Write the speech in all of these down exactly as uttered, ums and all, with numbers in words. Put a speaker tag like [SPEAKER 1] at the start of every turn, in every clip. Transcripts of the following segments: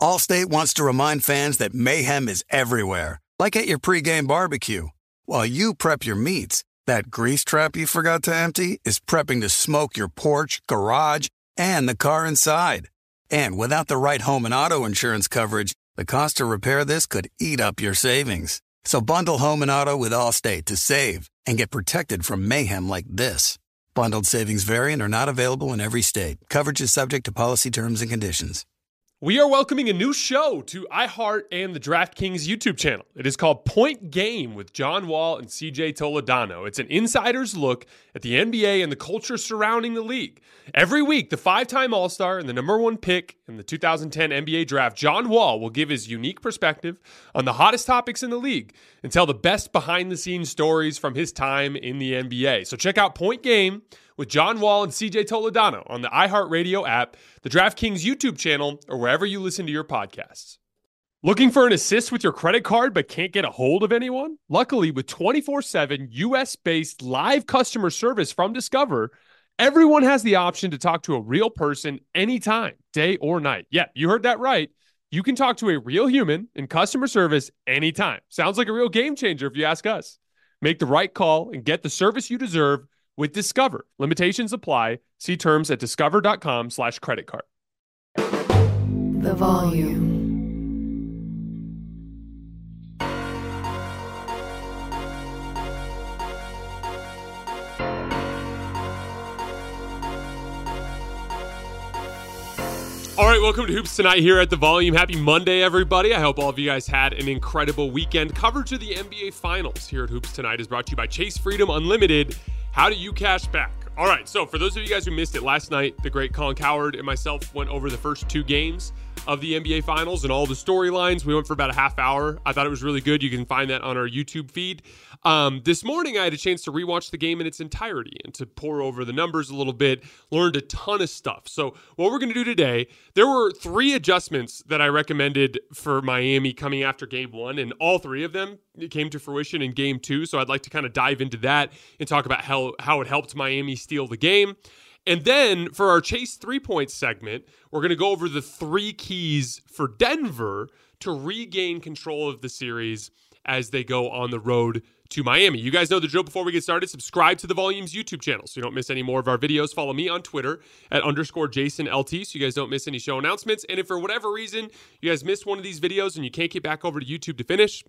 [SPEAKER 1] Allstate wants to remind fans that mayhem is everywhere, like at your pregame barbecue. While you prep your meats, that grease trap you forgot to empty is prepping to smoke your porch, garage, and the car inside. And without the right home and auto insurance coverage, the cost to repair this could eat up your savings. So bundle home and auto with Allstate to save and get protected from mayhem like this. Bundled savings vary and are not available in every state. Coverage is subject to policy terms and conditions.
[SPEAKER 2] We are welcoming a new show to iHeart and the DraftKings YouTube channel. It is called Point Game with John Wall and C J Toledano. It's an insider's look at the N B A and the culture surrounding the league. Every week, the five-time All-Star and the number one pick in the two thousand ten N B A draft, John Wall, will give his unique perspective on the hottest topics in the league and tell the best behind-the-scenes stories from his time in the N B A. So check out Point Game with John Wall and C J Toledano on the iHeartRadio app, the DraftKings YouTube channel, or wherever you listen to your podcasts. Looking for an assist with your credit card but can't get a hold of anyone? Luckily, with twenty-four seven U S-based live customer service from Discover, everyone has the option to talk to a real person anytime, day or night. Yeah, you heard that right. You can talk to a real human in customer service anytime. Sounds like a real game changer if you ask us. Make the right call and get the service you deserve with Discover. Limitations apply. See terms at discover.com slash credit card.
[SPEAKER 3] The volume.
[SPEAKER 2] All right, welcome to Hoops Tonight here at The Volume. Happy Monday, everybody. I hope all of you guys had an incredible weekend. Coverage of the N B A Finals here at Hoops Tonight is brought to you by Chase Freedom Unlimited. How do you cash back? All right, so for those of you guys who missed it last night, the great Colin Cowherd and myself went over the first two games of the N B A Finals and all the storylines. We went for about a half hour. I thought it was really good. You can find that on our YouTube feed. Um, this morning, I had a chance to rewatch the game in its entirety and to pour over the numbers a little bit, learned a ton of stuff. So what we're going to do today, there were three adjustments that I recommended for Miami coming after game one, and all three of them came to fruition in game two. So I'd like to kind of dive into that and talk about how, how it helped Miami steal the game. And then for our Chase three-point segment, we're going to go over the three keys for Denver to regain control of the series as they go on the road to Miami. You guys know the drill. Before we get started, subscribe to the Volume's YouTube channel so you don't miss any more of our videos. Follow me on Twitter at underscore Jason L T so you guys don't miss any show announcements. And if for whatever reason you guys missed one of these videos and you can't get back over to YouTube to finish,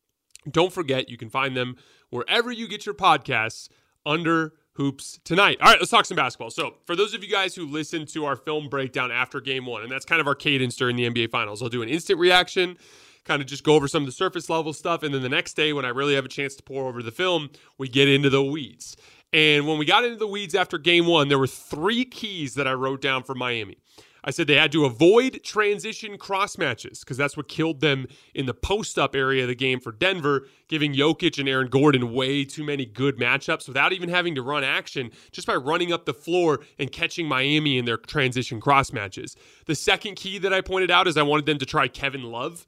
[SPEAKER 2] don't forget you can find them wherever you get your podcasts under Hoops Tonight. All right, let's talk some basketball. So for those of you guys who listened to our film breakdown after game one, and that's kind of our cadence during the N B A Finals, I'll do an instant reaction, kind of just go over some of the surface level stuff, and then the next day when I really have a chance to pour over the film, we get into the weeds. And when we got into the weeds after game one, there were three keys that I wrote down for Miami. I said they had to avoid transition cross matches because that's what killed them in the post-up area of the game for Denver, giving Jokic and Aaron Gordon way too many good matchups without even having to run action, just by running up the floor and catching Miami in their transition cross matches. The second key that I pointed out is I wanted them to try Kevin Love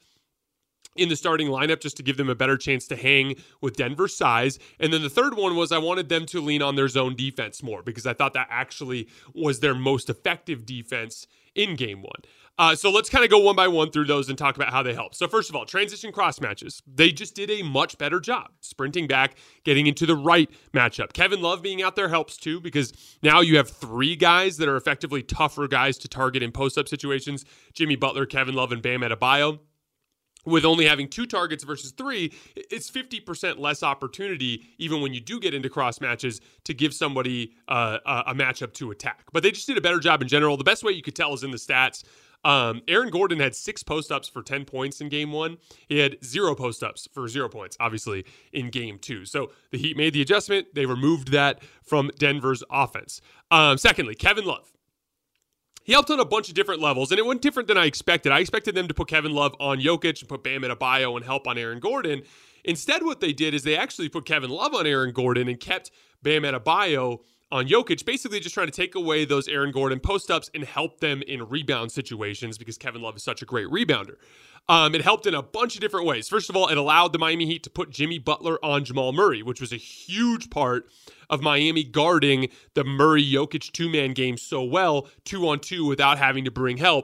[SPEAKER 2] in the starting lineup just to give them a better chance to hang with Denver's size. And then the third one was I wanted them to lean on their zone defense more because I thought that actually was their most effective defense in game one. Uh, so let's kind of go one by one through those and talk about how they help. So first of all, transition cross matches. They just did a much better job sprinting back, getting into the right matchup. Kevin Love being out there helps too because now you have three guys that are effectively tougher guys to target in post-up situations. Jimmy Butler, Kevin Love, and Bam Adebayo. With only having two targets versus three, it's fifty percent less opportunity, even when you do get into cross matches, to give somebody uh, a matchup to attack. But they just did a better job in general. The best way you could tell is in the stats. Um, Aaron Gordon had six post-ups for ten points in game one. He had zero post-ups for zero points, obviously, in game two. So the Heat made the adjustment. They removed that from Denver's offense. Um, secondly, Kevin Love. He helped on a bunch of different levels, and it wasn't different than I expected. I expected them to put Kevin Love on Jokic and put Bam Adebayo and help on Aaron Gordon. Instead, what they did is they actually put Kevin Love on Aaron Gordon and kept Bam Adebayo on Jokic, basically just trying to take away those Aaron Gordon post-ups and help them in rebound situations because Kevin Love is such a great rebounder. Um, it helped in a bunch of different ways. First of all, it allowed the Miami Heat to put Jimmy Butler on Jamal Murray, which was a huge part of Miami guarding the Murray-Jokic two-man game so well, two-on-two without having to bring help.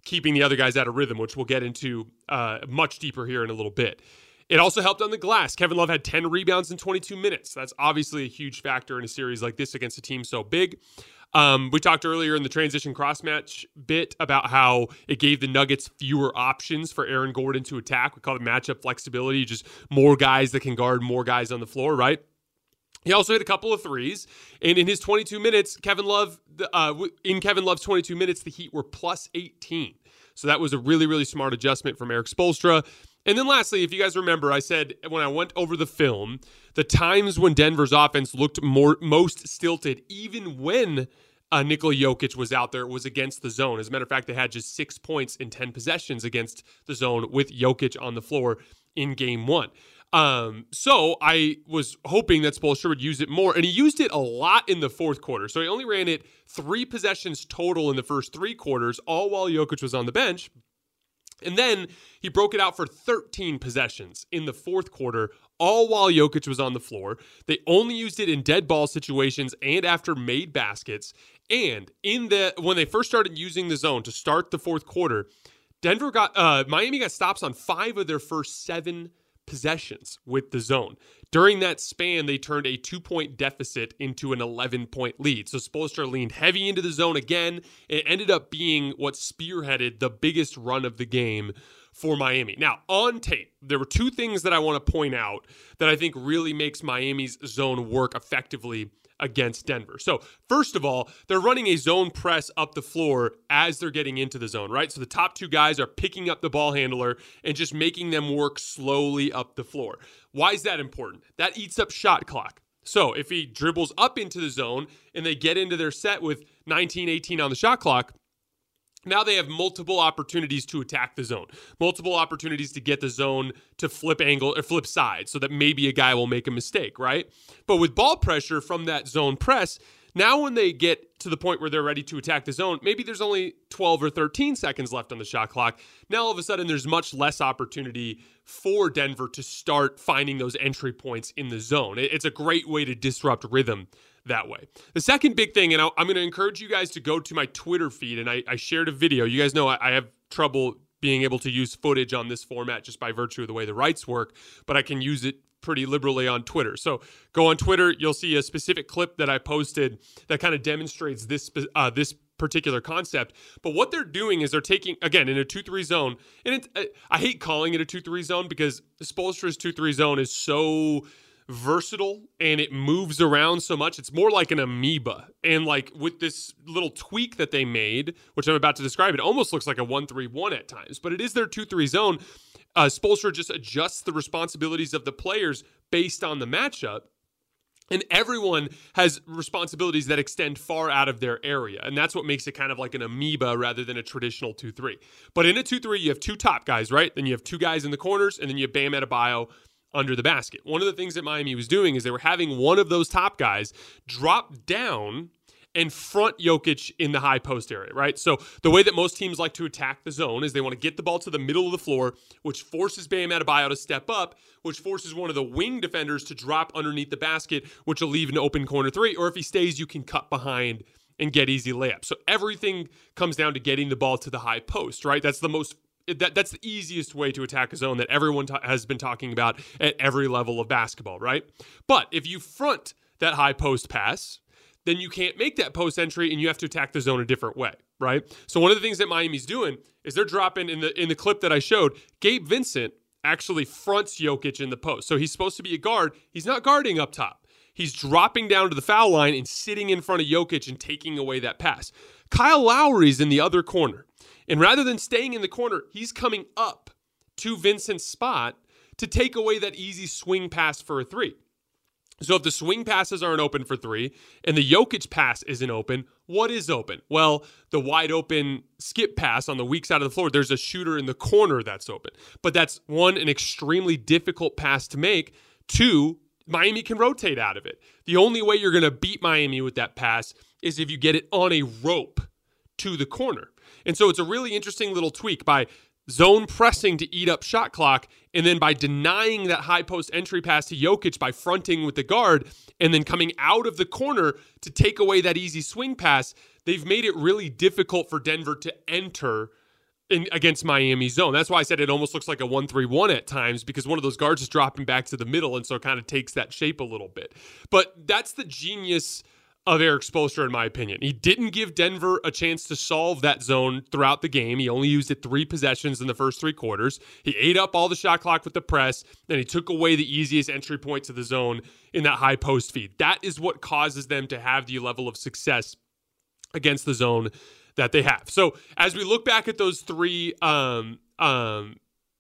[SPEAKER 2] keeping the other guys out of rhythm, which we'll get into uh, much deeper here in a little bit. It also helped on the glass. Kevin Love had ten rebounds in twenty-two minutes. That's obviously a huge factor in a series like this against a team so big. Um, we talked earlier in the transition cross-match bit about how it gave the Nuggets fewer options for Aaron Gordon to attack. We call it matchup flexibility, just more guys that can guard more guys on the floor, right? He also hit a couple of threes, and in his twenty-two minutes, Kevin Love, uh, in Kevin Love's twenty-two minutes, the Heat were plus eighteen. So that was a really, really smart adjustment from Erik Spoelstra. And then lastly, if you guys remember, I said when I went over the film, the times when Denver's offense looked more most stilted, even when uh, Nikola Jokic was out there, was against the zone. As a matter of fact, they had just six points in ten possessions against the zone with Jokic on the floor in game one. Um, so I was hoping that Spoelstra would use it more, and he used it a lot in the fourth quarter. So he only ran it three possessions total in the first three quarters, all while Jokic was on the bench. And then he broke it out for thirteen possessions in the fourth quarter, all while Jokic was on the floor. They only used it in dead ball situations and after made baskets. And in the when they first started using the zone to start the fourth quarter, Denver got uh, Miami got stops on five of their first seven possessions with the zone. During that span, they turned a two-point deficit into an eleven-point lead. So Spoelstra leaned heavy into the zone again. It ended up being what spearheaded the biggest run of the game for Miami. Now, on tape, there were two things that I want to point out that I think really makes Miami's zone work effectively against Denver. So first of all, they're running a zone press up the floor as they're getting into the zone, right? So the top two guys are picking up the ball handler and just making them work slowly up the floor. Why is that important? That eats up shot clock. So if he dribbles up into the zone and they get into their set with nineteen eighteen on the shot clock, now they have multiple opportunities to attack the zone, multiple opportunities to get the zone to flip angle or flip side so that maybe a guy will make a mistake, right? But with ball pressure from that zone press, now when they get to the point where they're ready to attack the zone, maybe there's only twelve or thirteen seconds left on the shot clock. Now all of a sudden there's much less opportunity for Denver to start finding those entry points in the zone. It's a great way to disrupt rhythm that way. The second big thing, and I'm going to encourage you guys to go to my Twitter feed, and I, I shared a video. You guys know I, I have trouble being able to use footage on this format just by virtue of the way the rights work, but I can use it pretty liberally on Twitter. So go on Twitter, you'll see a specific clip that I posted that kind of demonstrates this uh, this particular concept. But what they're doing is they're taking, again, in a two three zone, and it, I hate calling it a two three zone because Spoelstra's two three zone is so versatile and it moves around so much. It's more like an amoeba. And like with this little tweak that they made, which I'm about to describe, it almost looks like a one three one at times, but it is their two three zone. Uh, Spoelstra just adjusts the responsibilities of the players based on the matchup. And everyone has responsibilities that extend far out of their area. And that's what makes it kind of like an amoeba rather than a traditional two three. But in a two three, you have two top guys, right? Then you have two guys in the corners, and then you have Bam Adebayo under the basket. One of the things that Miami was doing is they were having one of those top guys drop down and front Jokic in the high post area, right? So the way that most teams like to attack the zone is they want to get the ball to the middle of the floor, which forces Bam Adebayo to step up, which forces one of the wing defenders to drop underneath the basket, which will leave an open corner three. Or if he stays, you can cut behind and get easy layups. So everything comes down to getting the ball to the high post, right? That's the most That, that's the easiest way to attack a zone that everyone ta- has been talking about at every level of basketball, right? But if you front that high post pass, then you can't make that post entry and you have to attack the zone a different way, right? So one of the things that Miami's doing is they're dropping, in the in the clip that I showed, Gabe Vincent actually fronts Jokic in the post. So he's supposed to be a guard. He's not guarding up top. He's dropping down to the foul line and sitting in front of Jokic and taking away that pass. Kyle Lowry's in the other corner. And rather than staying in the corner, he's coming up to Vincent's spot to take away that easy swing pass for a three. So if the swing passes aren't open for three and the Jokic pass isn't open, what is open? Well, the wide open skip pass on the weak side of the floor, there's a shooter in the corner that's open. But that's, one, an extremely difficult pass to make. Two, Miami can rotate out of it. The only way you're going to beat Miami with that pass is if you get it on a rope to the corner. And so it's a really interesting little tweak by zone pressing to eat up shot clock, and then by denying that high post entry pass to Jokic by fronting with the guard, and then coming out of the corner to take away that easy swing pass, they've made it really difficult for Denver to enter in against Miami's zone. That's why I said it almost looks like a one three one at times, because one of those guards is dropping back to the middle, and so it kind of takes that shape a little bit. But that's the genius of Erik Spoelstra, in my opinion. He didn't give Denver a chance to solve that zone throughout the game. He only used it three possessions in the first three quarters. He ate up all the shot clock with the press, and he took away the easiest entry point to the zone in that high post feed. That is what causes them to have the level of success against the zone that they have. So as we look back at those three, um, um,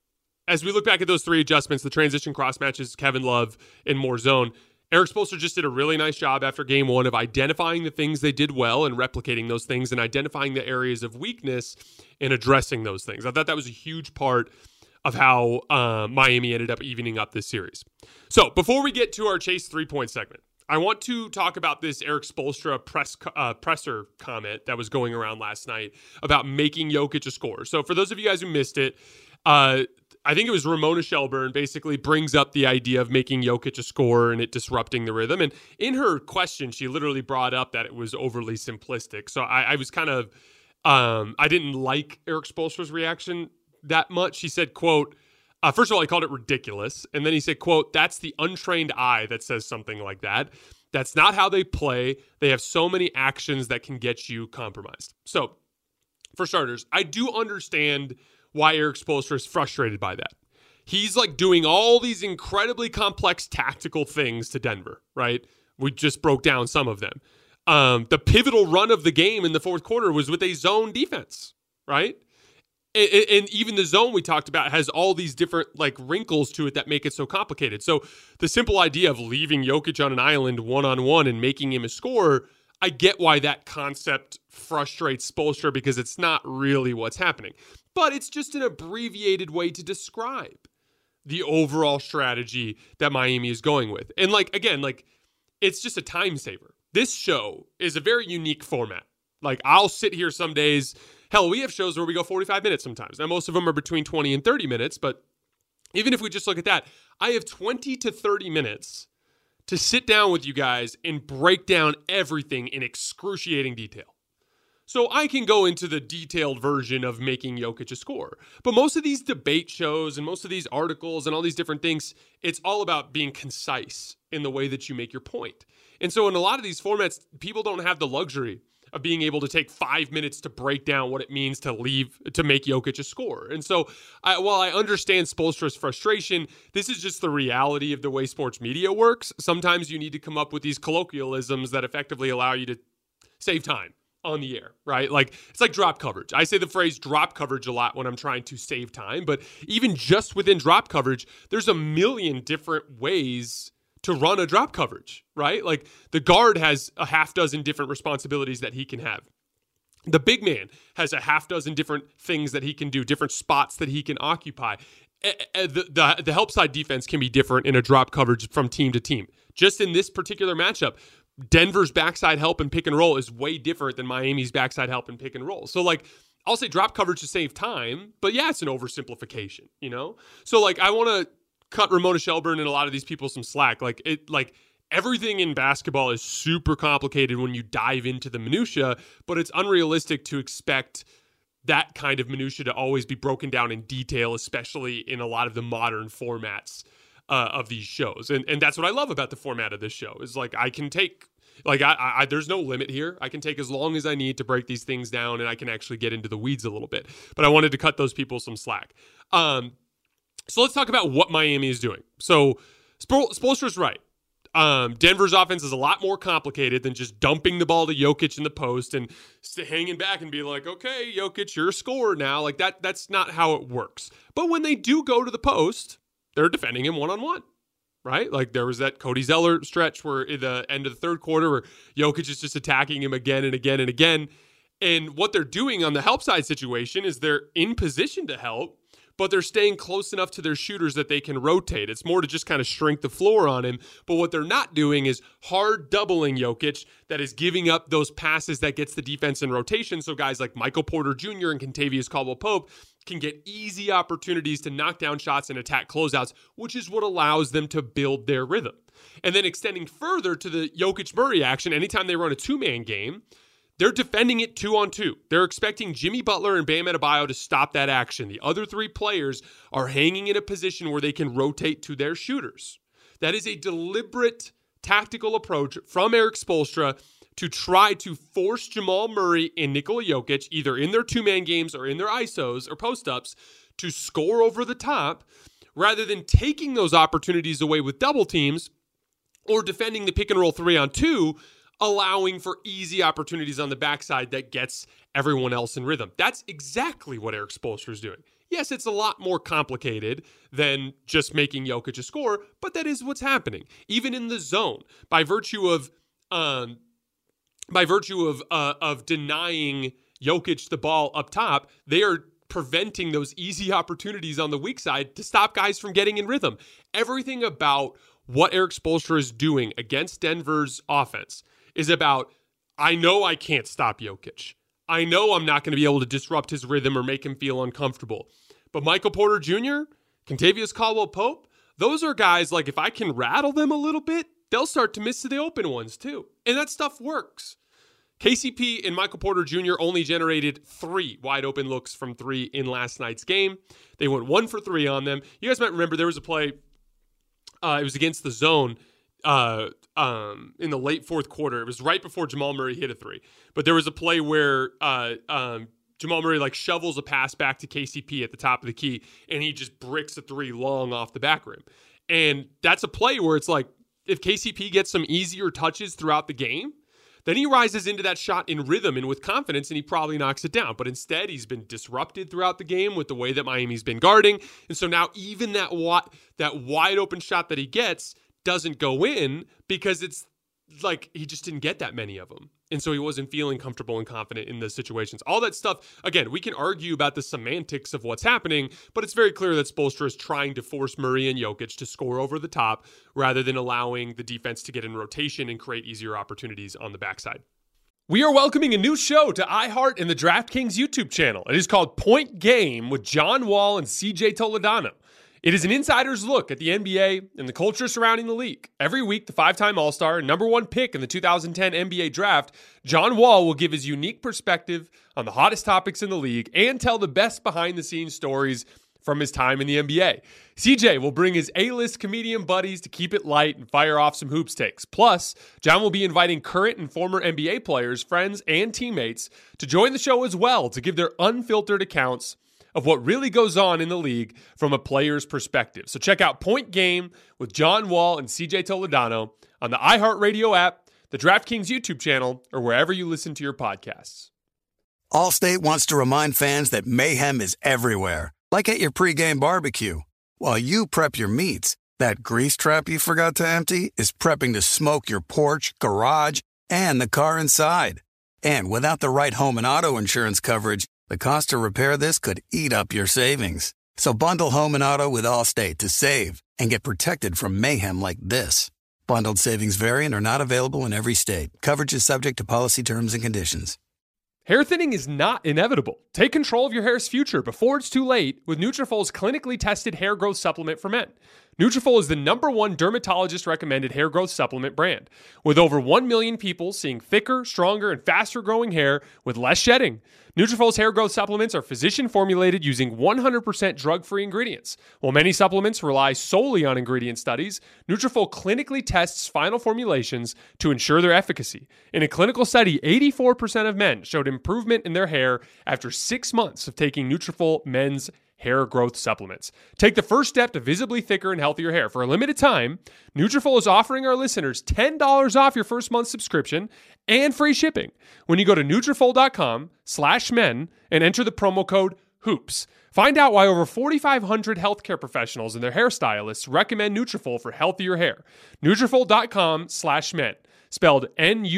[SPEAKER 2] as we look back at those three adjustments, the transition cross matches, Kevin Love, and more zone, Erik Spoelstra just did a really nice job after game one of identifying the things they did well and replicating those things, and identifying the areas of weakness and addressing those things. I thought that was a huge part of how uh, Miami ended up evening up this series. So before we get to our Chase three-point segment, I want to talk about this Erik Spoelstra press uh, presser comment that was going around last night about making Jokic a scorer. So for those of you guys who missed it, uh, I think it was Ramona Shelburne basically brings up the idea of making Jokic a scorer and it disrupting the rhythm. And in her question, she literally brought up that it was overly simplistic. So I, I was kind of, um, I didn't like Erik Spoelstra's reaction that much. She said, quote, uh, first of all, he called it ridiculous. And then he said, quote, "That's the untrained eye that says something like that. That's not how they play. They have so many actions that can get you compromised." So for starters, I do understand why Erik Spoelstra is frustrated by that. He's like doing all these incredibly complex tactical things to Denver, right? We just broke down some of them. Um, the pivotal run of the game in the fourth quarter was with a zone defense, right? And, and even the zone we talked about has all these different like wrinkles to it that make it so complicated. So the simple idea of leaving Jokic on an island one-on-one and making him a scorer, I get why that concept frustrates Spoelstra, because it's not really what's happening. But it's just an abbreviated way to describe the overall strategy that Miami is going with. And like, again, like it's just a time saver. This show is a very unique format. Like I'll sit here some days, hell, we have shows where we go forty-five minutes sometimes. Now most of them are between twenty and thirty minutes, but even if we just look at that, I have twenty to thirty minutes to sit down with you guys and break down everything in excruciating detail. So I can go into the detailed version of making Jokic a scorer. But most of these debate shows and most of these articles and all these different things, it's all about being concise in the way that you make your point. And so in a lot of these formats, people don't have the luxury of being able to take five minutes to break down what it means to leave, to make Jokic a scorer. And so I, while I understand Spoelstra's frustration, this is just the reality of the way sports media works. Sometimes you need to come up with these colloquialisms that effectively allow you to save time on the air, right? Like it's like drop coverage. I say the phrase drop coverage a lot when I'm trying to save time, but even just within drop coverage, there's a million different ways to run a drop coverage, right? Like the guard has a half dozen different responsibilities that he can have. The big man has a half dozen different things that he can do, different spots that he can occupy. The, the, the help side defense can be different in a drop coverage from team to team. Just in this particular matchup, Denver's backside help and pick and roll is way different than Miami's backside help and pick and roll. So like, I'll say drop coverage to save time, but yeah, it's an oversimplification, you know? So like, I want to cut Ramona Shelburne and a lot of these people some slack. Like it, like everything in basketball is super complicated when you dive into the minutia, but it's unrealistic to expect that kind of minutia to always be broken down in detail, especially in a lot of the modern formats uh, of these shows. And and that's what I love about the format of this show is like, I can take like, I, I there's no limit here. I can take as long as I need to break these things down and I can actually get into the weeds a little bit, but I wanted to cut those people some slack. Um, So let's talk about what Miami is doing. So Spo- Spoelstra's right. Um, Denver's offense is a lot more complicated than just dumping the ball to Jokic in the post and st- hanging back and be like, okay, Jokic, you're a scorer now. Like that, that's not how it works. But when they do go to the post, they're defending him one-on-one, right? Like there was that Cody Zeller stretch where at the end of the third quarter where Jokic is just attacking him again and again and again. And what they're doing on the help side situation is they're in position to help, but they're staying close enough to their shooters that they can rotate. It's more to just kind of shrink the floor on him. But what they're not doing is hard doubling Jokic that is giving up those passes that gets the defense in rotation. So guys like Michael Porter Junior and Kentavious Caldwell-Pope can get easy opportunities to knock down shots and attack closeouts, which is what allows them to build their rhythm. And then extending further to the Jokic-Murray action, anytime they run a two-man game, they're defending it two on two. They're expecting Jimmy Butler and Bam Adebayo to stop that action. The other three players are hanging in a position where they can rotate to their shooters. That is a deliberate tactical approach from Erik Spoelstra to try to force Jamal Murray and Nikola Jokic, either in their two-man games or in their I S Os or post-ups, to score over the top, rather than taking those opportunities away with double teams or defending the pick and roll three on two, allowing for easy opportunities on the backside that gets everyone else in rhythm. That's exactly what Erik Spoelstra is doing. Yes, it's a lot more complicated than just making Jokic a score, but that is what's happening. Even in the zone, by virtue of um, by virtue of uh, of denying Jokic the ball up top, they are preventing those easy opportunities on the weak side to stop guys from getting in rhythm. Everything about what Erik Spoelstra is doing against Denver's offense is about, I know I can't stop Jokic. I know I'm not going to be able to disrupt his rhythm or make him feel uncomfortable. But Michael Porter Junior, Kentavious Caldwell-Pope, those are guys, like, if I can rattle them a little bit, they'll start to miss the open ones too. And that stuff works. K C P and Michael Porter Junior only generated three wide open looks from three in last night's game. They went one for three on them. You guys might remember there was a play, uh, it was against the zone uh, um, in the late fourth quarter. It was right before Jamal Murray hit a three. But there was a play where uh, um, Jamal Murray like shovels a pass back to K C P at the top of the key, and he just bricks a three long off the back rim. And that's a play where it's like, if K C P gets some easier touches throughout the game, then he rises into that shot in rhythm and with confidence, and he probably knocks it down. But instead, he's been disrupted throughout the game with the way that Miami's been guarding. And so now even that, wi- that wide open shot that he gets doesn't go in because it's like he just didn't get that many of them. And so he wasn't feeling comfortable and confident in the situations. All that stuff, again, we can argue about the semantics of what's happening, but it's very clear that Spoelstra is trying to force Murray and Jokic to score over the top rather than allowing the defense to get in rotation and create easier opportunities on the backside. We are welcoming a new show to iHeart and the DraftKings YouTube channel. It is called Point Game with John Wall and C J Toledano. It is an insider's look at the N B A and the culture surrounding the league. Every week, the five-time All-Star and number one pick in the two thousand ten N B A draft, John Wall will give his unique perspective on the hottest topics in the league and tell the best behind-the-scenes stories from his time in the N B A. C J will bring his A-list comedian buddies to keep it light and fire off some hoops takes. Plus, John will be inviting current and former N B A players, friends, and teammates to join the show as well to give their unfiltered accounts of what really goes on in the league from a player's perspective. So check out Point Game with John Wall and C J Toledano on the iHeartRadio app, the DraftKings YouTube channel, or wherever you listen to your podcasts.
[SPEAKER 1] Allstate wants to remind fans that mayhem is everywhere, like at your pregame barbecue. While you prep your meats, that grease trap you forgot to empty is prepping to smoke your porch, garage, and the car inside. And without the right home and auto insurance coverage, the cost to repair this could eat up your savings. So bundle home and auto with Allstate to save and get protected from mayhem like this. Bundled savings vary and are not available in every state. Coverage is subject to policy terms and conditions.
[SPEAKER 2] Hair thinning is not inevitable. Take control of your hair's future before it's too late with Nutrafol's clinically tested hair growth supplement for men. Nutrafol is the number one dermatologist-recommended hair growth supplement brand, with over one million people seeing thicker, stronger, and faster-growing hair with less shedding. Nutrafol's hair growth supplements are physician-formulated using one hundred percent drug-free ingredients. While many supplements rely solely on ingredient studies, Nutrafol clinically tests final formulations to ensure their efficacy. In a clinical study, eighty-four percent of men showed improvement in their hair after six months of taking Nutrafol men's hair growth supplements. Take the first step to visibly thicker and healthier hair. For a limited time, Nutrafol is offering our listeners ten dollars off your first month subscription and free shipping when you go to Nutrafol.com slash men and enter the promo code HOOPS. Find out why over forty-five hundred healthcare professionals and their hairstylists recommend Nutrafol for healthier hair. Nutrafol.com slash men. Spelled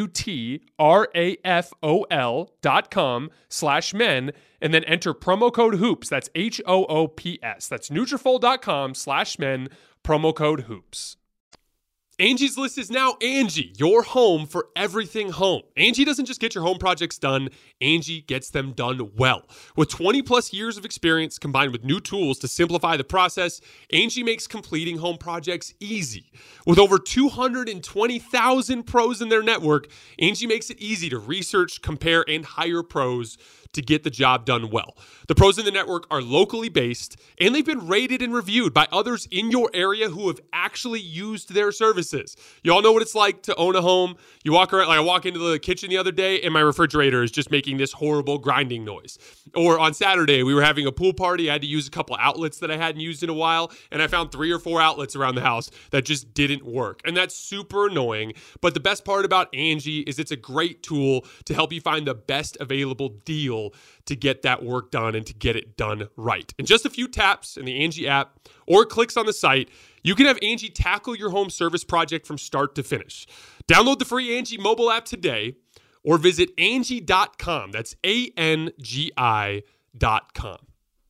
[SPEAKER 2] N-U-T-R-A-F-O-L dot com slash men, and then enter promo code HOOPS. That's H O O P S. That's Nutrafol.com slash men, promo code HOOPS. Angie's List is now Angie, your home for everything home. Angie doesn't just get your home projects done, Angie gets them done well. With twenty plus years of experience combined with new tools to simplify the process, Angie makes completing home projects easy. With over two hundred twenty thousand pros in their network, Angie makes it easy to research, compare, and hire pros to get the job done well. The pros in the network are locally based, and they've been rated and reviewed by others in your area who have actually used their services. You all know what it's like to own a home. You walk around, like I walk into the kitchen the other day, and my refrigerator is just making this horrible grinding noise. Or on Saturday, we were having a pool party. I had to use a couple outlets that I hadn't used in a while, and I found three or four outlets around the house that just didn't work. And that's super annoying. But the best part about Angie is it's a great tool to help you find the best available deal to get that work done and to get it done right. In just a few taps in the Angie app or clicks on the site, you can have Angie tackle your home service project from start to finish. Download the free Angie mobile app today or visit Angie dot com. That's A N G I dot com.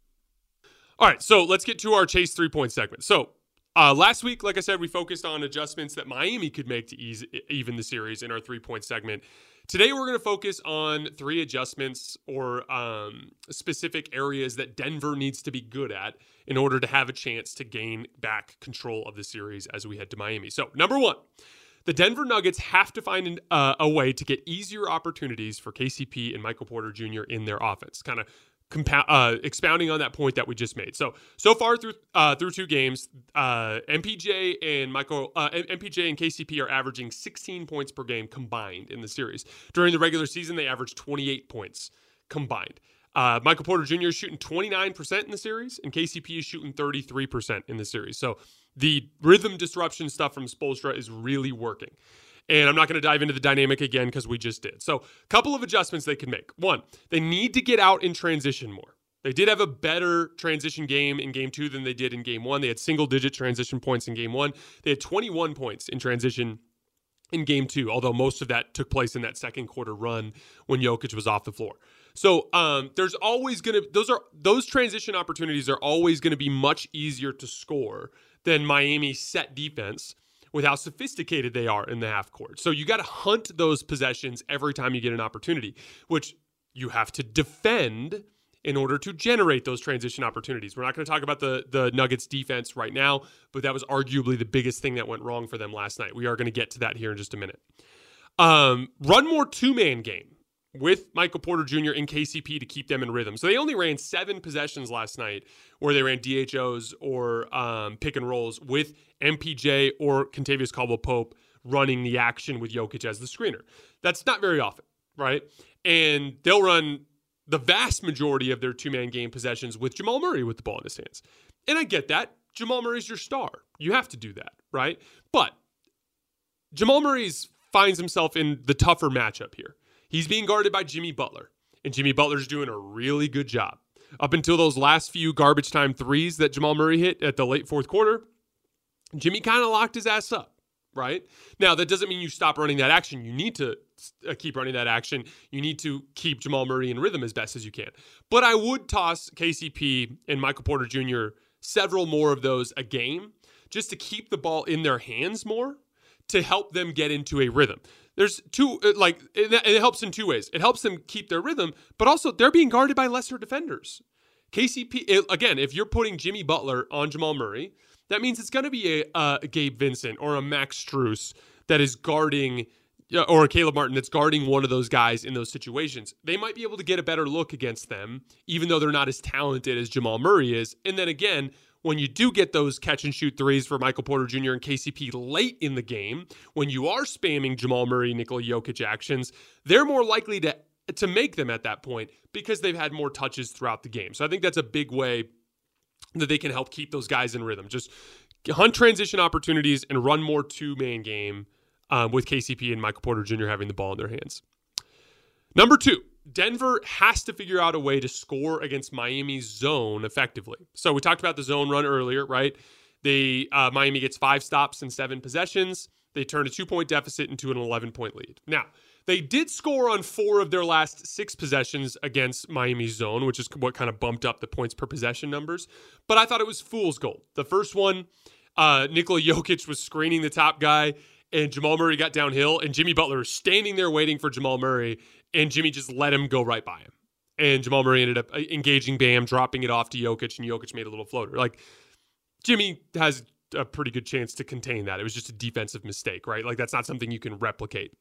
[SPEAKER 2] All right, so let's get to our Chase three-point segment. So uh, last week, like I said, we focused on adjustments that Miami could make to ease, even the series in our three-point segment. Today, we're going to focus on three adjustments or um, specific areas that Denver needs to be good at in order to have a chance to gain back control of the series as we head to Miami. So, number one, the Denver Nuggets have to find an, uh, a way to get easier opportunities for K C P and Michael Porter Junior in their offense, kind of compound, uh, expounding on that point that we just made. So, so far through uh, through two games, uh, M P J and Michael, uh, M P J and K C P are averaging sixteen points per game combined in the series. During the regular season, they averaged twenty-eight points combined. Uh, Michael Porter Junior is shooting twenty-nine percent in the series, and K C P is shooting thirty-three percent in the series. So the rhythm disruption stuff from Spoelstra is really working. And I'm not going to dive into the dynamic again because we just did. So a couple of adjustments they can make. One, they need to get out in transition more. They did have a better transition game in game two than they did in game one. They had single-digit transition points in game one. They had twenty-one points in transition in game two, although most of that took place in that second quarter run when Jokic was off the floor. So um, there's always going to those are those transition opportunities are always going to be much easier to score than Miami's set defense with how sophisticated they are in the half court. So you got to hunt those possessions every time you get an opportunity, which you have to defend in order to generate those transition opportunities. We're not going to talk about the, the Nuggets defense right now, but that was arguably the biggest thing that went wrong for them last night. We are going to get to that here in just a minute. Um, run more two-man game with Michael Porter Junior and K C P to keep them in rhythm. So they only ran seven possessions last night where they ran D H Os or um, pick and rolls with M P J or Kentavious Caldwell-Pope running the action with Jokic as the screener. That's not very often, right? And they'll run the vast majority of their two-man game possessions with Jamal Murray with the ball in his hands. And I get that. Jamal Murray's your star. You have to do that, right? But Jamal Murray finds himself in the tougher matchup here. He's being guarded by Jimmy Butler, and Jimmy Butler's doing a really good job. Up until those last few garbage time threes that Jamal Murray hit at the late fourth quarter, Jimmy kind of locked his ass up, right? Now, that doesn't mean you stop running that action. You need to uh, keep running that action. You need to keep Jamal Murray in rhythm as best as you can. But I would toss K C P and Michael Porter Junior several more of those a game just to keep the ball in their hands more to help them get into a rhythm. There's two, like, it helps in two ways. It helps them keep their rhythm, but also they're being guarded by lesser defenders. K C P, again, if you're putting Jimmy Butler on Jamal Murray, that means it's going to be a, a Gabe Vincent or a Max Strus that is guarding, or a Caleb Martin that's guarding one of those guys in those situations. They might be able to get a better look against them, even though they're not as talented as Jamal Murray is. And then again, when you do get those catch and shoot threes for Michael Porter Junior and K C P late in the game, when you are spamming Jamal Murray, Nikola Jokic actions, they're more likely to, to make them at that point because they've had more touches throughout the game. So I think that's a big way that they can help keep those guys in rhythm. Just hunt transition opportunities and run more two-man game um, with K C P and Michael Porter Junior having the ball in their hands. Number two, Denver has to figure out a way to score against Miami's zone effectively. So we talked about the zone run earlier, right? They uh, Miami gets five stops and seven possessions. They turn a two-point deficit into an eleven-point lead. Now, they did score on four of their last six possessions against Miami's zone, which is what kind of bumped up the points per possession numbers. But I thought it was fool's gold. The first one, uh, Nikola Jokic was screening the top guy, and Jamal Murray got downhill, and Jimmy Butler was standing there waiting for Jamal Murray, and Jimmy just let him go right by him. And Jamal Murray ended up engaging Bam, dropping it off to Jokic, and Jokic made a little floater. Like, Jimmy has a pretty good chance to contain that. It was just a defensive mistake, right? Like, that's not something you can replicate.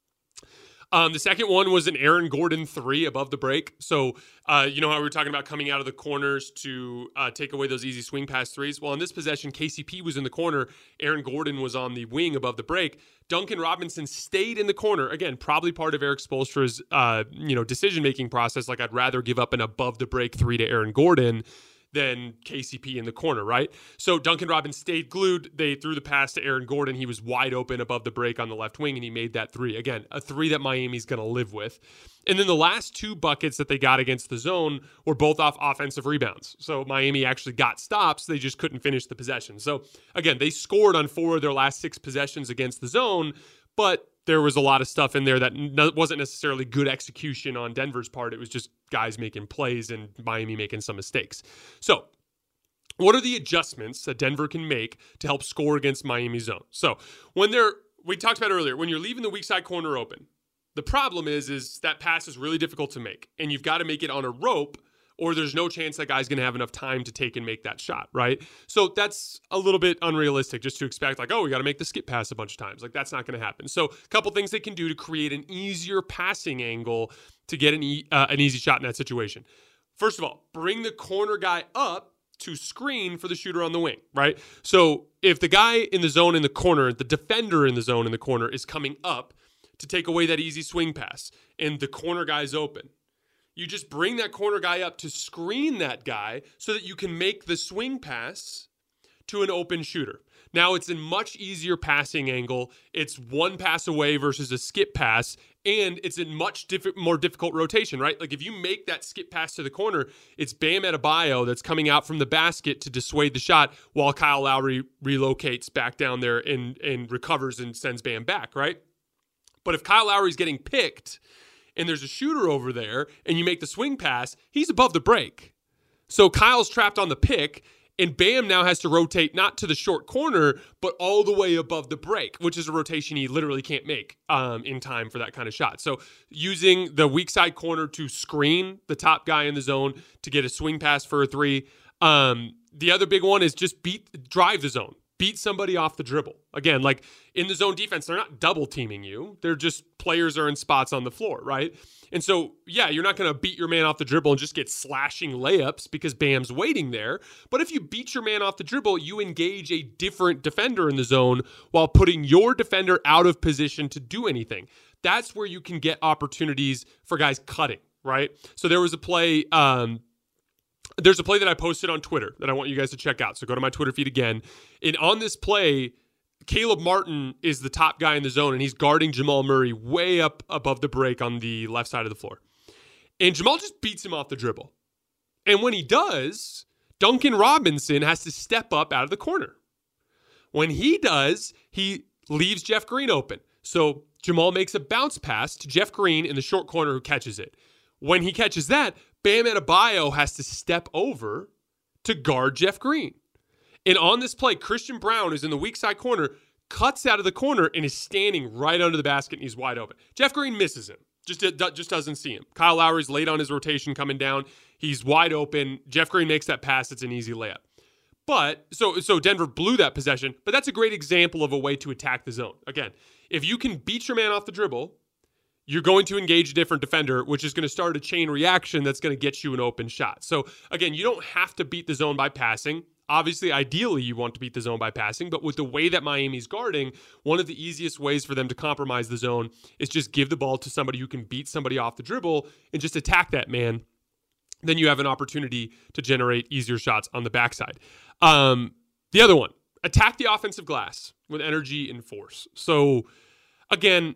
[SPEAKER 2] Um, the second one was an Aaron Gordon three above the break. So, uh, you know how we were talking about coming out of the corners to uh, take away those easy swing pass threes? Well, in this possession, K C P was in the corner. Aaron Gordon was on the wing above the break. Duncan Robinson stayed in the corner. Again, probably part of Eric Spoelstra's uh, you know, decision-making process. Like, I'd rather give up an above-the-break three to Aaron Gordon than K C P in the corner, right? So Duncan Robinson stayed glued. They threw the pass to Aaron Gordon. He was wide open above the break on the left wing, and he made that three. Again, a three that Miami's going to live with. And then the last two buckets that they got against the zone were both off offensive rebounds. So Miami actually got stops. They just couldn't finish the possession. So again, they scored on four of their last six possessions against the zone, but there was a lot of stuff in there that no, wasn't necessarily good execution on Denver's part. It was just guys making plays and Miami making some mistakes. So what are the adjustments that Denver can make to help score against Miami zone? So when they're, we talked about earlier, when you're leaving the weak side corner open, the problem is, is that pass is really difficult to make, and you've got to make it on a rope, or there's no chance that guy's going to have enough time to take and make that shot, right? So that's a little bit unrealistic just to expect, like, oh, we got to make the skip pass a bunch of times. Like, that's not going to happen. So a couple things they can do to create an easier passing angle to get an, e- uh, an easy shot in that situation. First of all, bring the corner guy up to screen for the shooter on the wing, right? So if the guy in the zone in the corner, the defender in the zone in the corner is coming up to take away that easy swing pass, and the corner guy's open, you just bring that corner guy up to screen that guy so that you can make the swing pass to an open shooter. Now, it's a much easier passing angle. It's one pass away versus a skip pass, and it's a much diff- more difficult rotation, right? Like, if you make that skip pass to the corner, it's Bam Adebayo that's coming out from the basket to dissuade the shot while Kyle Lowry relocates back down there and, and recovers and sends Bam back, right? But if Kyle Lowry's getting picked and there's a shooter over there, and you make the swing pass, he's above the break. So Kyle's trapped on the pick, and Bam now has to rotate not to the short corner, but all the way above the break, which is a rotation he literally can't make um, in time for that kind of shot. So using the weak side corner to screen the top guy in the zone to get a swing pass for a three. Um, the other big one is just beat, drive the zone. Beat somebody off the dribble. Again, like in the zone defense, they're not double teaming you. They're just players are in spots on the floor, right? And so, yeah, you're not going to beat your man off the dribble and just get slashing layups because Bam's waiting there. But if you beat your man off the dribble, you engage a different defender in the zone while putting your defender out of position to do anything. That's where you can get opportunities for guys cutting, right? So there was a play, um, There's a play that I posted on Twitter that I want you guys to check out. So go to my Twitter feed again. And on this play, Caleb Martin is the top guy in the zone, and he's guarding Jamal Murray way up above the break on the left side of the floor. And Jamal just beats him off the dribble. And when he does, Duncan Robinson has to step up out of the corner. When he does, he leaves Jeff Green open. So Jamal makes a bounce pass to Jeff Green in the short corner, who catches it. When he catches that, Bam Adebayo has to step over to guard Jeff Green. And on this play, Christian Brown is in the weak side corner, cuts out of the corner, and is standing right under the basket, and he's wide open. Jeff Green misses him, just, just doesn't see him. Kyle Lowry's late on his rotation coming down. He's wide open. Jeff Green makes that pass. It's an easy layup. But, so, so Denver blew that possession, but that's a great example of a way to attack the zone. Again, if you can beat your man off the dribble, you're going to engage a different defender, which is going to start a chain reaction that's going to get you an open shot. So again, you don't have to beat the zone by passing. Obviously, ideally, you want to beat the zone by passing, but with the way that Miami's guarding, one of the easiest ways for them to compromise the zone is just give the ball to somebody who can beat somebody off the dribble and just attack that man. Then you have an opportunity to generate easier shots on the backside. Um, the other one, attack the offensive glass with energy and force. So again,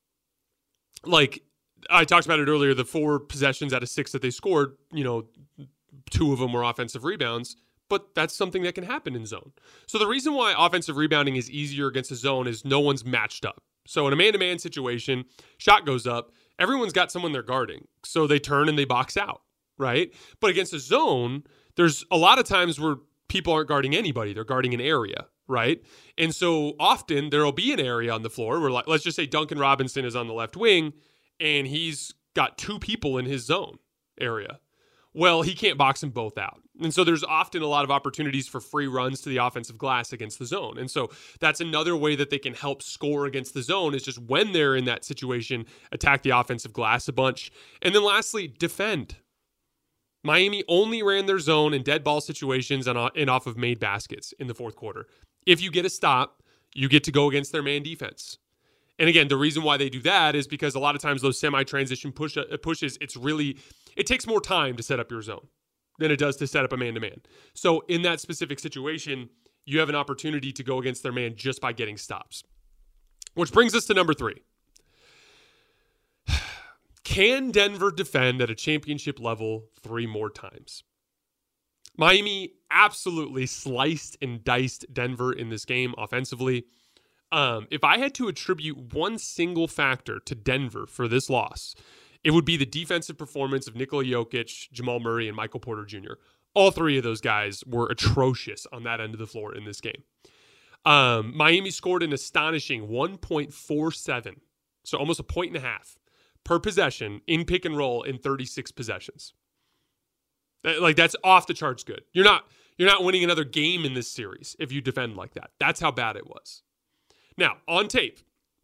[SPEAKER 2] like I talked about it earlier, the four possessions out of six that they scored, you know, two of them were offensive rebounds, but that's something that can happen in zone. So the reason why offensive rebounding is easier against a zone is no one's matched up. So in a man-to-man situation, shot goes up, everyone's got someone they're guarding. So they turn and they box out, right? But against a zone, there's a lot of times where people aren't guarding anybody. They're guarding an area, right? And so often there will be an area on the floor where, like, let's just say Duncan Robinson is on the left wing and he's got two people in his zone area. Well, he can't box them both out. And so there's often a lot of opportunities for free runs to the offensive glass against the zone. And so that's another way that they can help score against the zone, is just when they're in that situation, attack the offensive glass a bunch. And then lastly, defend. Miami only ran their zone in dead ball situations and off of made baskets in the fourth quarter. If you get a stop, you get to go against their man defense. And again, the reason why they do that is because a lot of times those semi-transition push, uh, pushes, it's really, it takes more time to set up your zone than it does to set up a man-to-man. So in that specific situation, you have an opportunity to go against their man just by getting stops. Which brings us to number three. Can Denver defend at a championship level three more times? Miami absolutely sliced and diced Denver in this game offensively. Um, if I had to attribute one single factor to Denver for this loss, it would be the defensive performance of Nikola Jokic, Jamal Murray, and Michael Porter Junior All three of those guys were atrocious on that end of the floor in this game. Um, Miami scored an astonishing one point four seven, so almost a point and a half per possession in pick and roll in thirty-six possessions. Like, that's off the charts good. You're not you're not winning another game in this series if you defend like that. That's how bad it was. Now, on tape,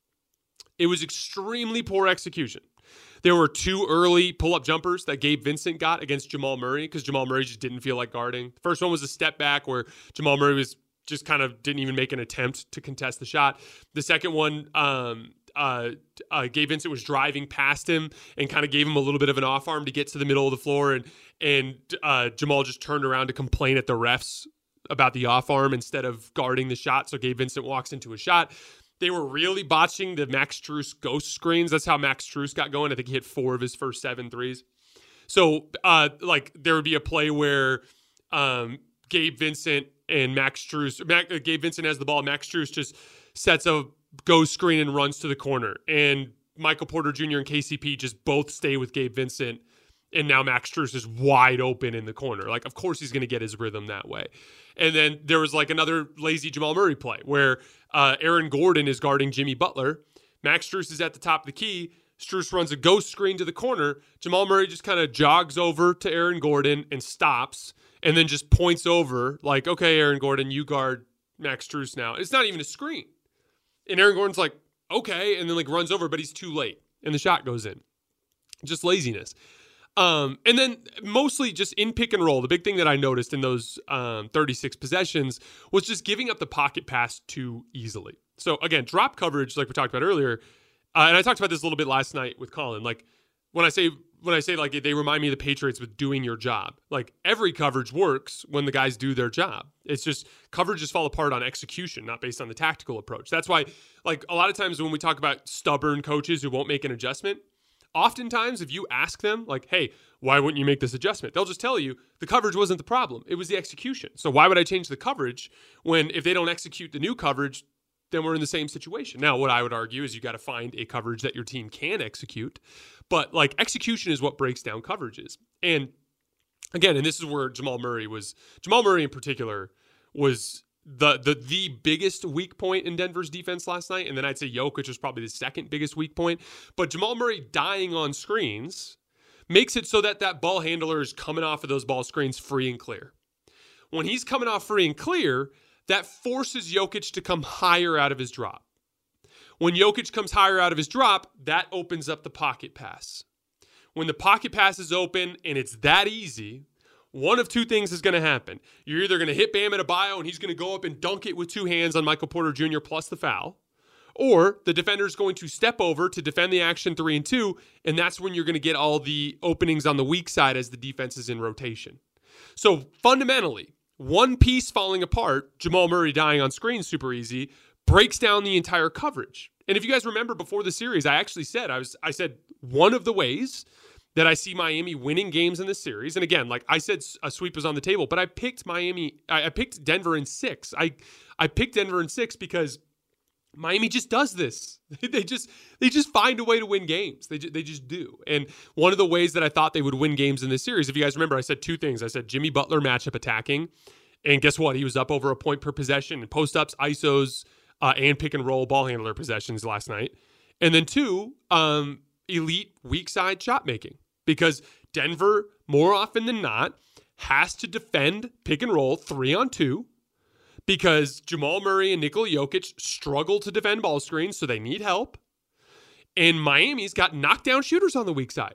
[SPEAKER 2] it was extremely poor execution. There were two early pull-up jumpers that Gabe Vincent got against Jamal Murray because Jamal Murray just didn't feel like guarding. The first one was a step back where Jamal Murray was just kind of didn't even make an attempt to contest the shot. The second one, um, uh, uh, Gabe Vincent was driving past him and kind of gave him a little bit of an off arm to get to the middle of the floor, and and uh, Jamal just turned around to complain at the refs about the off arm instead of guarding the shot. So Gabe Vincent walks into a shot. They were really botching the Max Strus ghost screens. That's how Max Strus got going. I think he hit four of his first seven threes. So, uh, like, there would be a play where um, Gabe Vincent and Max Strus, Mac, uh, Gabe Vincent has the ball. Max Strus just sets a ghost screen and runs to the corner. And Michael Porter Junior and K C P just both stay with Gabe Vincent. And now Max Strus is wide open in the corner. Like, of course he's going to get his rhythm that way. And then there was like another lazy Jamal Murray play where uh, Aaron Gordon is guarding Jimmy Butler. Max Strus is at the top of the key. Strus runs a ghost screen to the corner. Jamal Murray just kind of jogs over to Aaron Gordon and stops and then just points over like, okay, Aaron Gordon, you guard Max Strus now. It's not even a screen. And Aaron Gordon's like, okay, and then like runs over, but he's too late. And the shot goes in. Just laziness. Um, and then mostly just in pick and roll, the big thing that I noticed in those um, thirty-six possessions was just giving up the pocket pass too easily. So again, drop coverage, like we talked about earlier, uh, and I talked about this a little bit last night with Colin. Like when I say when I say like they remind me of the Patriots with doing your job. Like every coverage works when the guys do their job. It's just coverages fall apart on execution, not based on the tactical approach. That's why, like a lot of times when we talk about stubborn coaches who won't make an adjustment. Oftentimes, if you ask them, like, hey, why wouldn't you make this adjustment? They'll just tell you the coverage wasn't the problem. It was the execution. So why would I change the coverage when if they don't execute the new coverage, then we're in the same situation? Now, what I would argue is you got to find a coverage that your team can execute. But, like, execution is what breaks down coverages. And, again, and this is where Jamal Murray was, Jamal Murray in particular was the the the biggest weak point in Denver's defense last night, and then I'd say Jokic was probably the second biggest weak point. But Jamal Murray dying on screens makes it so that that ball handler is coming off of those ball screens free and clear. When he's coming off free and clear, that forces Jokic to come higher out of his drop. When Jokic comes higher out of his drop, that opens up the pocket pass. When the pocket pass is open and it's that easy, one of two things is going to happen. You're either going to hit Bam Adebayo and he's going to go up and dunk it with two hands on Michael Porter Junior plus the foul, or the defender is going to step over to defend the action three and two, and that's when you're going to get all the openings on the weak side as the defense is in rotation. So fundamentally, one piece falling apart, Jamal Murray dying on screen super easy, breaks down the entire coverage. And if you guys remember before the series, I actually said, I was I said one of the ways that I see Miami winning games in this series. And again, like I said, a sweep was on the table, but I picked Miami. I, I picked Denver in six. I, I picked Denver in six because Miami just does this. They just, they just find a way to win games. They, they just do. And one of the ways that I thought they would win games in this series, if you guys remember, I said two things. I said Jimmy Butler matchup attacking And guess what? He was up over a point per possession in post-ups, I S Os, uh, and pick and roll ball handler possessions last night. And then two, um, elite weak side shot making, because Denver, more often than not, has to defend pick and roll three on two, because Jamal Murray and Nikola Jokic struggle to defend ball screens, so they need help. And Miami's got knockdown shooters on the weak side.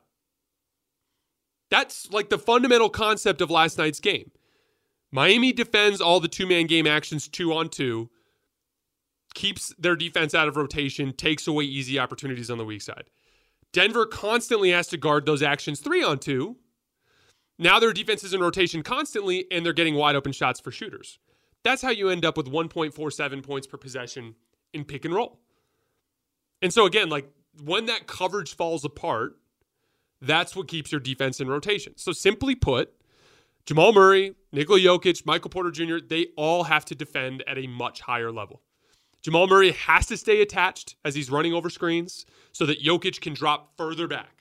[SPEAKER 2] That's like the fundamental concept of last night's game. Miami defends all the two-man game actions two on two, keeps their defense out of rotation, takes away easy opportunities on the weak side. Denver constantly has to guard those actions three on two. Now their defense is in rotation constantly, and they're getting wide open shots for shooters. That's how you end up with one point four seven points per possession in pick and roll. And so again, like when that coverage falls apart, that's what keeps your defense in rotation. So simply put, Jamal Murray, Nikola Jokic, Michael Porter Junior, they all have to defend at a much higher level. Jamal Murray has to stay attached as he's running over screens so that Jokic can drop further back.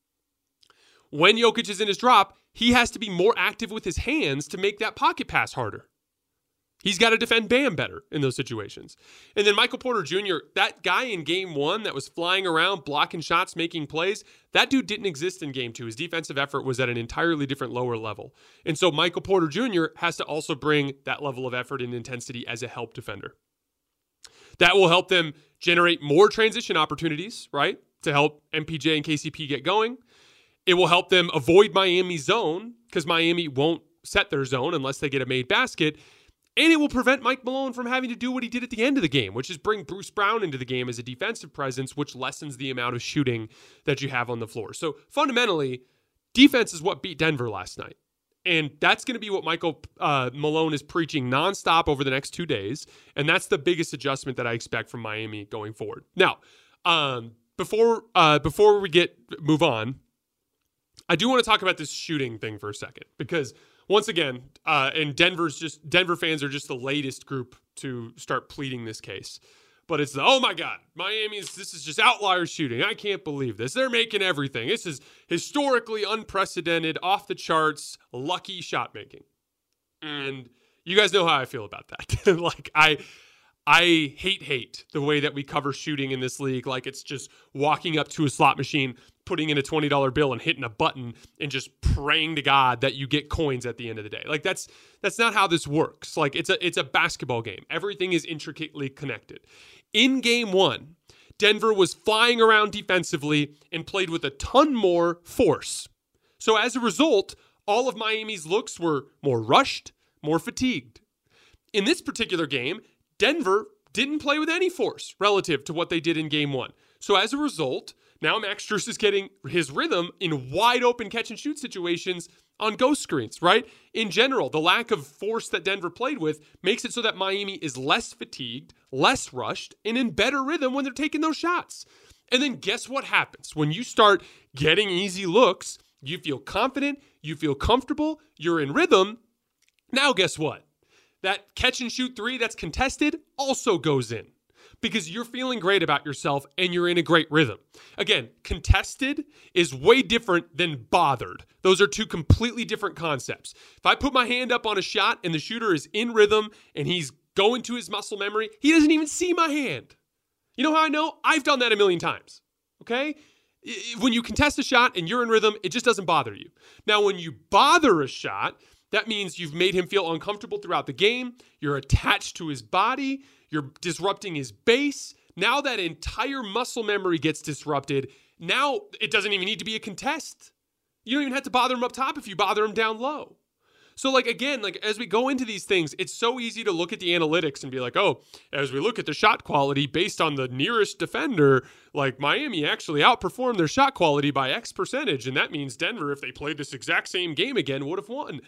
[SPEAKER 2] When Jokic is in his drop, he has to be more active with his hands to make that pocket pass harder. He's got to defend Bam better in those situations. And then Michael Porter Junior, that guy in game one that was flying around, blocking shots, making plays, that dude didn't exist in game two. His defensive effort was at an entirely different lower level. And so Michael Porter Junior has to also bring that level of effort and intensity as a help defender. That will help them generate more transition opportunities, right, to help M P J and K C P get going. It will help them avoid Miami's zone, because Miami won't set their zone unless they get a made basket. And it will prevent Mike Malone from having to do what he did at the end of the game, which is bring Bruce Brown into the game as a defensive presence, which lessens the amount of shooting that you have on the floor. So fundamentally, defense is what beat Denver last night. And that's going to be what Michael uh, Malone is preaching nonstop over the next two days. And that's the biggest adjustment that I expect from Miami going forward. Now, um, before uh, before we get move on, I do want to talk about this shooting thing for a second, because once again, uh, and Denver's just Denver fans are just the latest group to start pleading this case. But it's the, oh my God, Miami's, this is just outlier shooting. I can't believe this. They're making everything. This is historically unprecedented, off the charts, lucky shot making. And you guys know how I feel about that. like I I hate, hate the way that we cover shooting in this league. Like it's just walking up to a slot machine, putting in a twenty dollar bill and hitting a button and just praying to God that you get coins at the end of the day. Like that's that's not how this works. Like it's a it's a basketball game. Everything is intricately connected. In game one, Denver was flying around defensively and played with a ton more force. So as a result, all of Miami's looks were more rushed, more fatigued. In this particular game, Denver didn't play with any force relative to what they did in game one. So as a result, now Max Strus is getting his rhythm in wide open catch and shoot situations on ghost screens, right? In general, the lack of force that Denver played with makes it so that Miami is less fatigued, less rushed, and in better rhythm when they're taking those shots. And then guess what happens? When you start getting easy looks, you feel confident, you feel comfortable, you're in rhythm. Now guess what? That catch and shoot three that's contested also goes in, because you're feeling great about yourself and you're in a great rhythm. Again, contested is way different than bothered. Those are two completely different concepts. If I put my hand up on a shot and the shooter is in rhythm and he's going to his muscle memory, he doesn't even see my hand. You know how I know? I've done that a million times, okay? When you contest a shot and you're in rhythm, it just doesn't bother you. Now, when you bother a shot, that means you've made him feel uncomfortable throughout the game. You're attached to his body. You're disrupting his base. Now that entire muscle memory gets disrupted. Now it doesn't even need to be a contest. You don't even have to bother him up top if you bother him down low. So like, again, like as we go into these things, it's so easy to look at the analytics and be like, oh, as we look at the shot quality based on the nearest defender, like Miami actually outperformed their shot quality by X percentage. And that means Denver, if they played this exact same game again, would have won.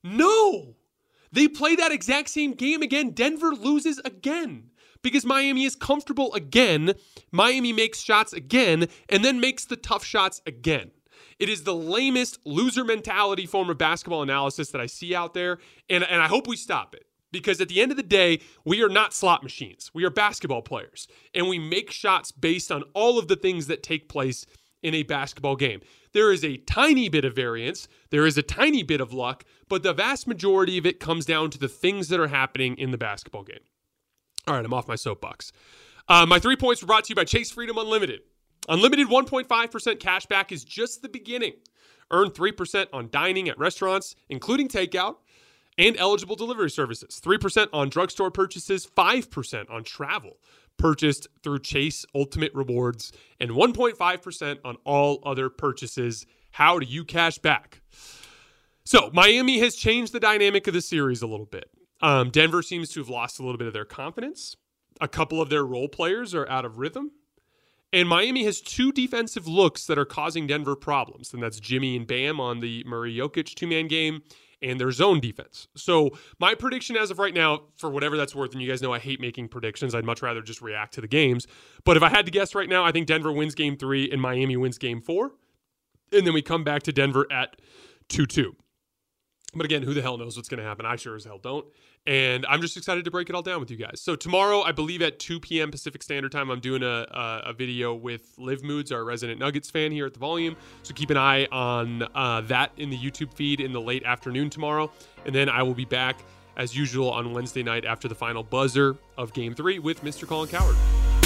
[SPEAKER 2] No, they play that exact same game again. Denver loses again because Miami is comfortable again. Miami makes shots again and then makes the tough shots again. It is the lamest loser mentality form of basketball analysis that I see out there. And, and I hope we stop it, because at the end of the day, we are not slot machines. We are basketball players, and we make shots based on all of the things that take place in a basketball game. There is a tiny bit of variance. There is a tiny bit of luck, but the vast majority of it comes down to the things that are happening in the basketball game. All right, I'm off my soapbox. Uh, my three points were brought to you by Chase Freedom Unlimited. Unlimited one point five percent cash back is just the beginning. Earn three percent on dining at restaurants, including takeout, and eligible delivery services. three percent on drugstore purchases, five percent on travel purchased through Chase Ultimate Rewards, and one point five percent on all other purchases. How do you cash back? So Miami has changed the dynamic of the series a little bit. Um, Denver seems to have lost a little bit of their confidence. A couple of their role players are out of rhythm. And Miami has two defensive looks that are causing Denver problems, and that's Jimmy and Bam on the Murray-Jokic two-man game and their zone defense. So my prediction as of right now, for whatever that's worth, and you guys know I hate making predictions. I'd much rather just react to the games. But if I had to guess right now, I think Denver wins game three and Miami wins game four. And then we come back to Denver at two two. But again, who the hell knows what's going to happen? I sure as hell don't. And I'm just excited to break it all down with you guys. So tomorrow, I believe at two p.m. Pacific Standard Time, I'm doing a, a, a video with Liv Moods, our resident Nuggets fan here at the Volume. So keep an eye on uh, that in the YouTube feed in the late afternoon tomorrow. And then I will be back, as usual, on Wednesday night after the final buzzer of Game three with Mister Colin Cowherd.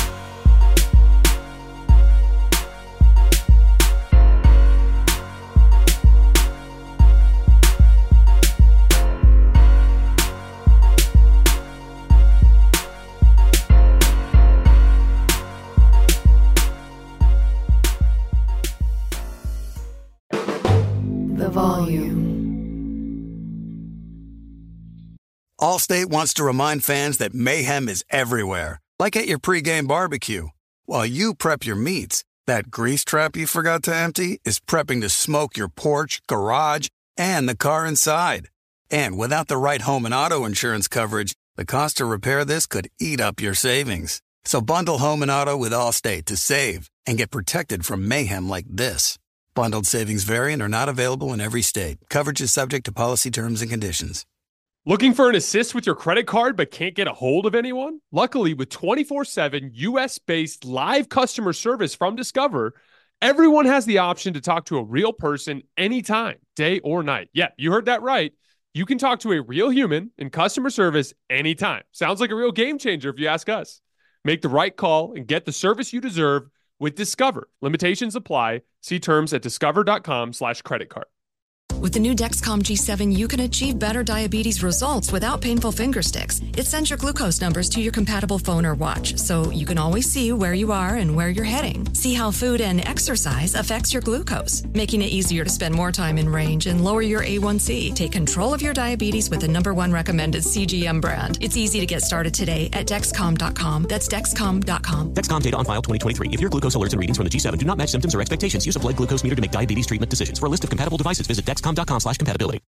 [SPEAKER 1] Allstate wants to remind fans that mayhem is everywhere, like at your pregame barbecue. While you prep your meats, that grease trap you forgot to empty is prepping to smoke your porch, garage, and the car inside. And without the right home and auto insurance coverage, the cost to repair this could eat up your savings. So bundle home and auto with Allstate to save and get protected from mayhem like this. Bundled savings vary and are not available in every state. Coverage is subject to policy terms and conditions.
[SPEAKER 2] Looking for an assist with your credit card but can't get a hold of anyone? Luckily, with twenty-four seven U S-based live customer service from Discover, everyone has the option to talk to a real person anytime, day or night. Yeah, you heard that right. You can talk to a real human in customer service anytime. Sounds like a real game changer if you ask us. Make the right call and get the service you deserve with Discover. Limitations apply. See terms at discover.com slash credit card.
[SPEAKER 4] With the new Dexcom G seven, you can achieve better diabetes results without painful finger sticks. It sends your glucose numbers to your compatible phone or watch, so you can always see where you are and where you're heading. See how food and exercise affects your glucose, making it easier to spend more time in range and lower your A one C. Take control of your diabetes with the number one recommended C G M brand. It's easy to get started today at Dexcom dot com. That's Dexcom dot com.
[SPEAKER 5] Dexcom data on file twenty twenty-three. If your glucose alerts and readings from the G seven do not match symptoms or expectations, use a blood glucose meter to make diabetes treatment decisions. For a list of compatible devices, visit Dexcom dot com slash compatibility.